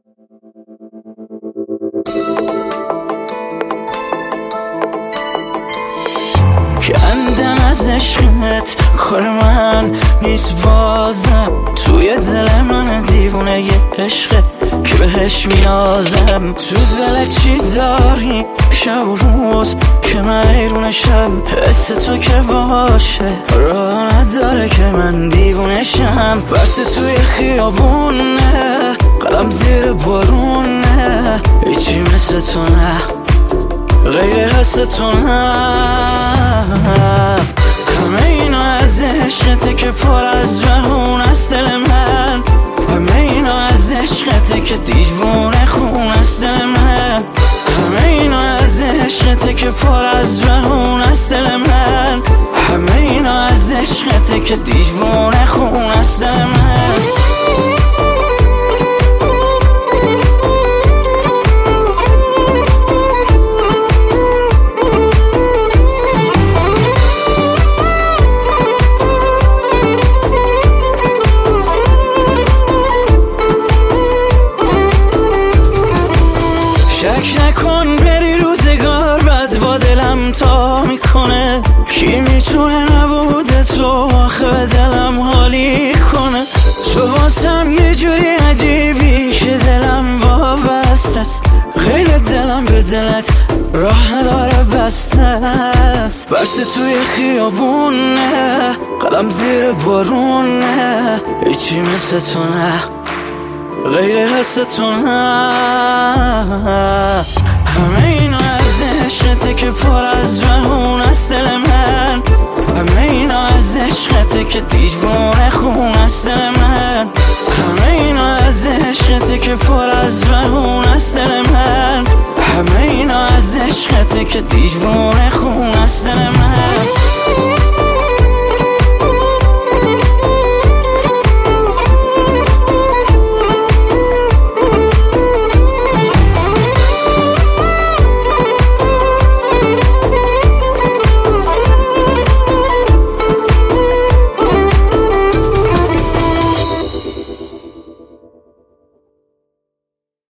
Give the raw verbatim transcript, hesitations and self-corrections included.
کندم از عشقت کار من نیست بازم، توی دل من دیوونه یه عشقه که بهش مینازم. تو دل چی داری شب و روز که من ایرونشم، حس تو که باشه راه نداره که من دیوونشم. بس توی خیابونه قلم زیر بارونه، هیچی مثل تو نه غیر حس تو نه. همه اینا از عشقته که پر از بهون است دل من، همه اینا از عشقته که دیوونه خون است دل من. همه اینا از عشقته که پر از بهون است دل من، همه اینا از عشقته که دیوونه خون است دل من. شک نکن بری روزگار بد با دلم تا میکنه، کی میتونه نبوده تو آخه به دلم حالی کنه. تو واسم یه جوری عجیبی که دلم وابسته است، غیر دلم به دلت راه نداره بسته است. بس توی خیابونه قلم زیر بارونه، هیچی مثل تو نه غیر حس تو نه. همه اینا از عشقته که پر از بهون است دل من، همه اینا از عشقته که دیوونه خون است دل من. همه اینا از عشقته که پر از بهون است دل من، همه اینا از عشقته که دیوونه